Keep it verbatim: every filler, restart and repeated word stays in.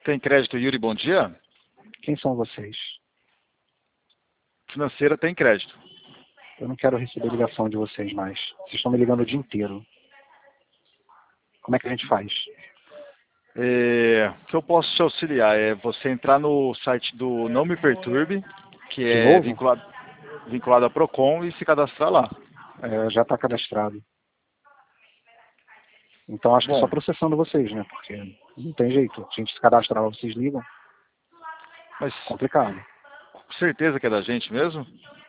Tem crédito, Yuri, bom dia. Quem são vocês? Financeira tem crédito. Eu não quero receber ligação de vocês mais. Vocês estão me ligando o dia inteiro. Como é que a gente faz? É, o que eu posso te auxiliar é você entrar no site do Não Me Perturbe, que De é novo? vinculado, vinculado à Procon, e se cadastrar lá. É, já está cadastrado. Então acho que é só Bom, processando vocês, né? Porque não tem jeito. A gente se cadastrar lá, vocês ligam. mas Complicado. com certeza que é da gente mesmo?